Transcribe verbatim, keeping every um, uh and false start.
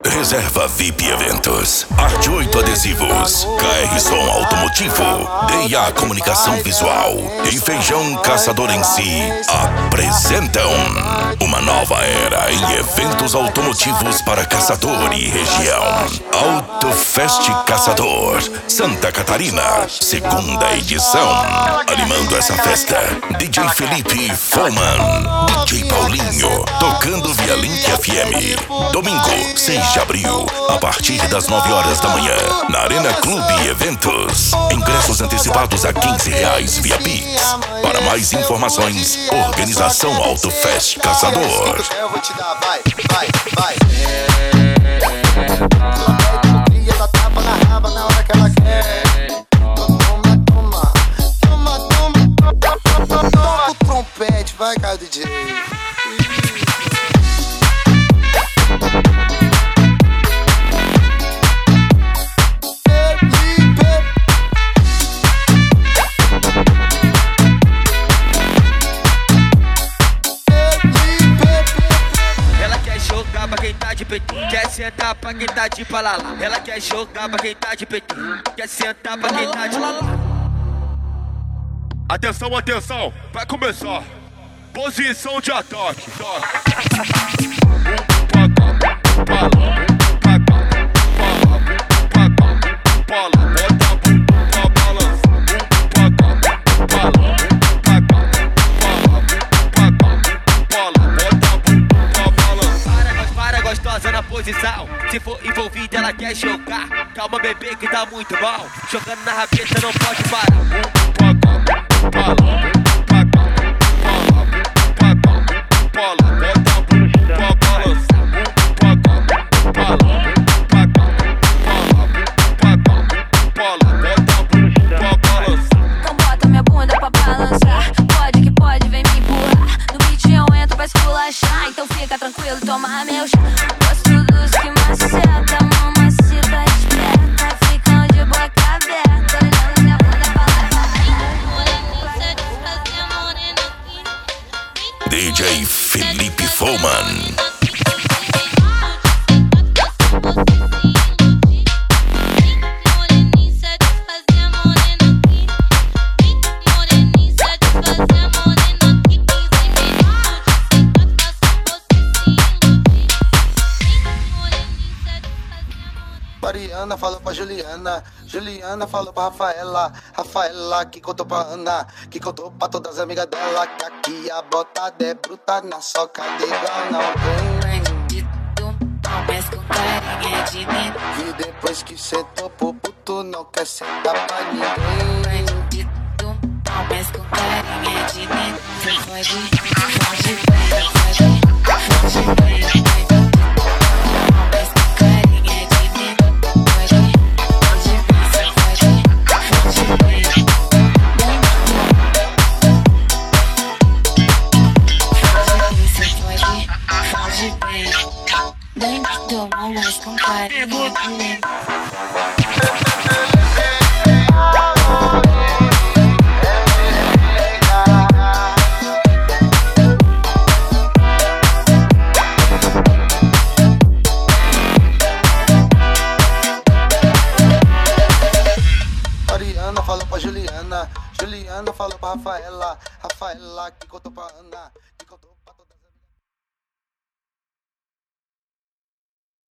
Reserva V I P Eventos, Arte oito Adesivos, K R Som Automotivo, D e A Comunicação Visual e Feijão Caçador em Si apresentam uma nova era em eventos automotivos para Caçador e região. Autofest Caçador, Santa Catarina, segunda edição. Animando essa festa, D J Felipe Foman, D J Paulinho, tocando via Link F M. Domingo, seis de abril, a partir das nove horas da manhã, na Arena Clube Eventos. Ingressos antecipados a quinze reais via Pix. Para mais informações, Organização Autofest Caçador. Eu vou te dar, vai, vai, vai. Ela tapa na raba na hora que ela quer. Toma, toma, toma, toma. Toca o trompete, vai, cara, D J. Quer sentar pra quem tá de palalá. Ela quer jogar pra quem tá de P T. Quer sentar pra quem tá de lalá. Atenção, atenção, vai começar. Posição de ataque. Na posição, se for envolvida ela quer jogar. Calma bebê que tá muito bom. Jogando na rabeta não pode parar. Então bota minha bunda pra balançar. Pode que pode, vem me empurrar. No beat eu entro pra esculachar. Então fica tranquilo, toma meu chá. Dos que maceta, mamacita esperta, ficam de boca aberta, olhando minha bunda pra lá. D J Felipe Foman. Mariana falou pra Juliana, Juliana falou pra Rafaela, Rafaela que contou pra Ana, que contou pra todas as amigas dela, que aqui a botada é bruta na soca de igual não tem. Mas com carinha de mim. E depois que sentou pro puto não quer sentar pra ninguém. Mas com carinha de mim. Foge, foge bem, foge, foge bem. Mas com carinha de mim. Mariana falou pra Juliana, Juliana falou pra Rafaela, Rafaela que contou pra Ana.